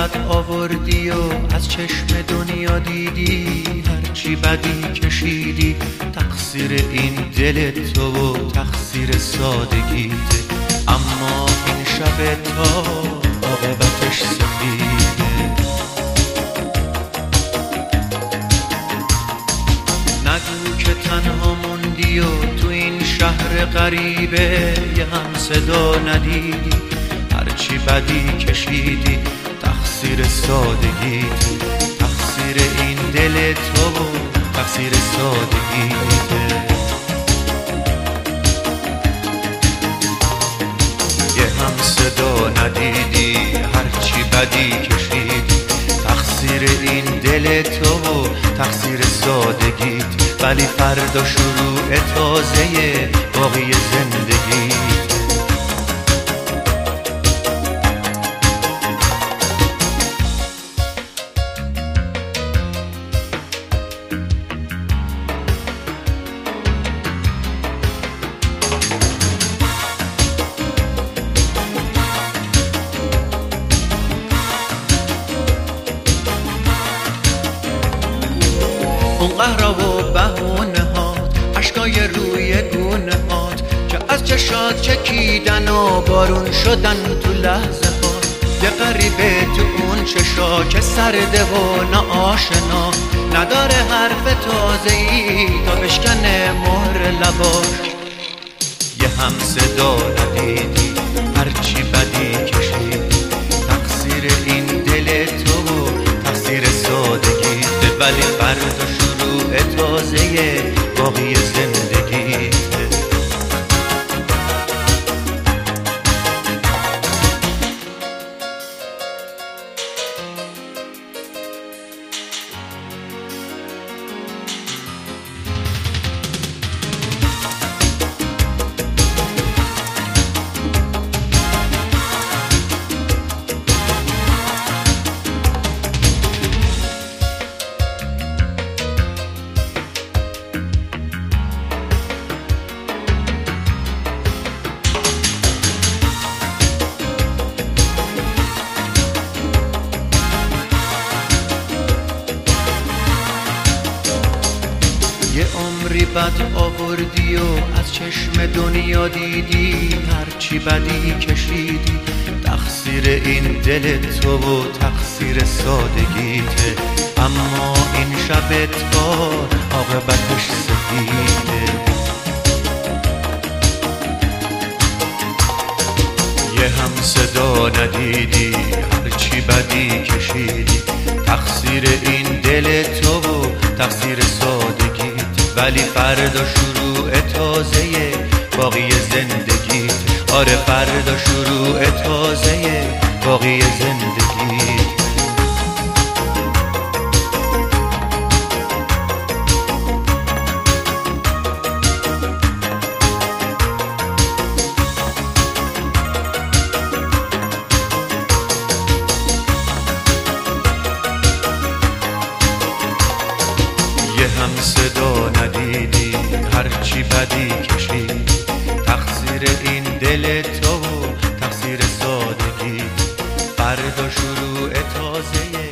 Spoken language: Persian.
بد آوردی و از چشم دنیا دیدی، هرچی بدی کشیدی تقصیر این دل تو و تقصیر سادگیته. اما این شب تا عاقبتش سفیده. نگو که تنها موندی و تو این شهر غریبه یه هم صدا ندیدی، هرچی بدی کشیدی تقصیر سادگیته. تقصیر این دل تو و تقصیر سادگیته. یه هم صدا ندیدی، هرچی بدی کشیدی تقصیر این دل تو و تقصیر سادگیت. ولی فردا شروع تازه باقی زندگی. اون قهرا و بهونه هات، عشقای روی گونه هات که از چشات چکیدن و بارون شدن تو لحظه هات. یه غریبه تو اون چشا که سرده و ناآشنا، نداره حرف تازه‌ای تا بشکنه مهر لباش. یه هم صدا ندیدی، هرچی بدی کشیدی تقصیر این دل تو و تقصیر سادگیت. ولی فردا شروع تازه باقی زندگیت. یه عمری بد آوردی و از چشم دنیا دیدی، هرچی بدی کشیدی تقصیر این دل تو و تقصیر سادگیته. اما این شب تا عاقبتش سفیده. یه هم صدا ندیدی، هرچی بدی کشیدی تقصیر این دل تو و تقصیر سادگیت. ولی فردا شروع تازه باقی زندگیت. آره فردا شروع تازه باقی زندگیت. یه هم صدا ندیدی، هرچی بدی کشیدی تقصیر این دل تو و تقصیر سادگیت. فردا شروع تازه